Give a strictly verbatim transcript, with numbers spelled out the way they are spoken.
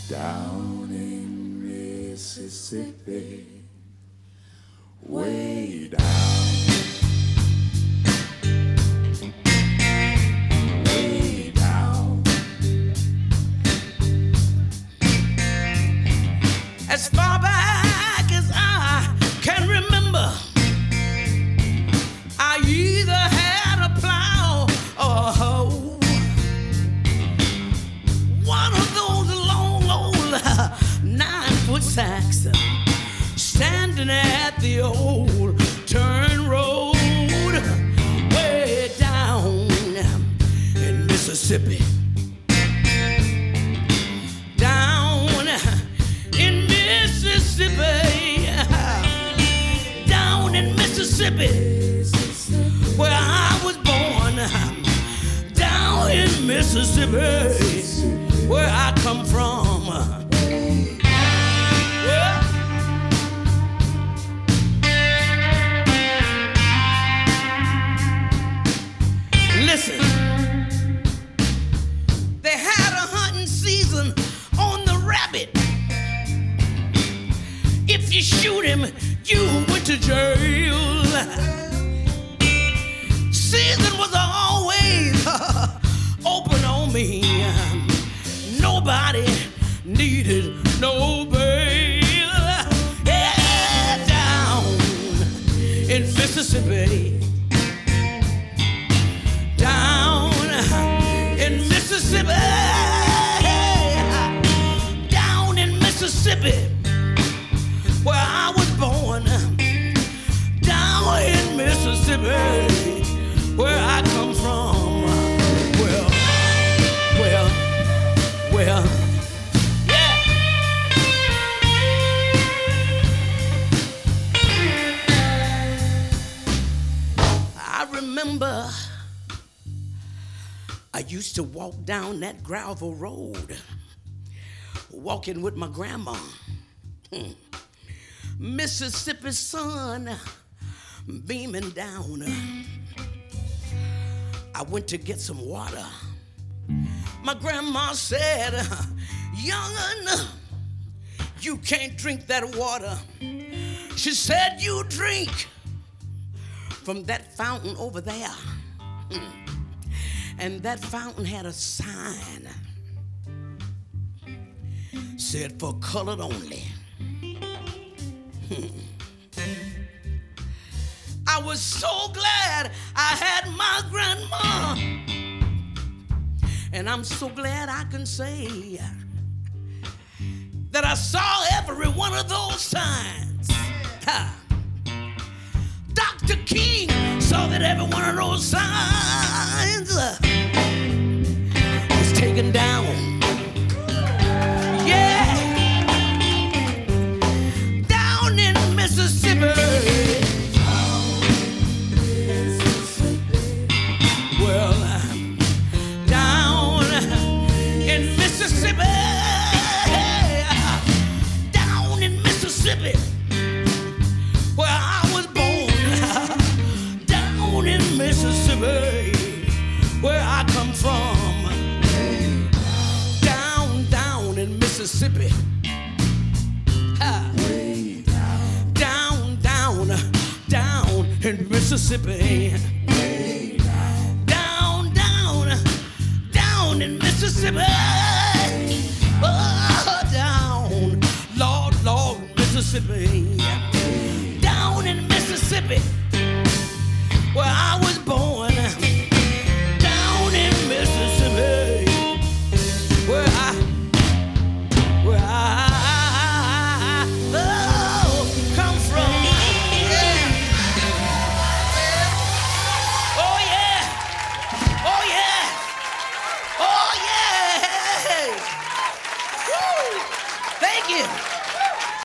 down in Mississippi, way down, way down. As far back as I can remember, I either had a plow or a hoe. One of those long old nine-foot sacks standing at the old turn road way down in Mississippi. Down in Mississippi. Down in Mississippi, where I was born. Down in Mississippi, where I come from. Yeah. Listen, they had a hunting season on the rabbit. If you shoot him, you went to jail. Season was always open on me. Nobody needed no bail. Yeah, down in Mississippi. Down in Mississippi. Down in Mississippi, where I was born. Down in Mississippi, where I come from. Well, well, well, yeah. I remember I used to walk down that gravel road, walking with my grandma. Hmm. Mississippi sun beaming down. I went to get some water. My grandma said, "Young'un, you can't drink that water." She said, "You drink from that fountain over there." And that fountain had a sign, said, "For colored only." I was so glad I had my grandma, and I'm so glad I can say that I saw every one of those signs. Ha. Doctor King saw that every one of those signs was taken down. Yeah, down in Mississippi. Where I come from, down, down in Mississippi, Way down, down, down, down in Mississippi, way down, down, down, down in Mississippi.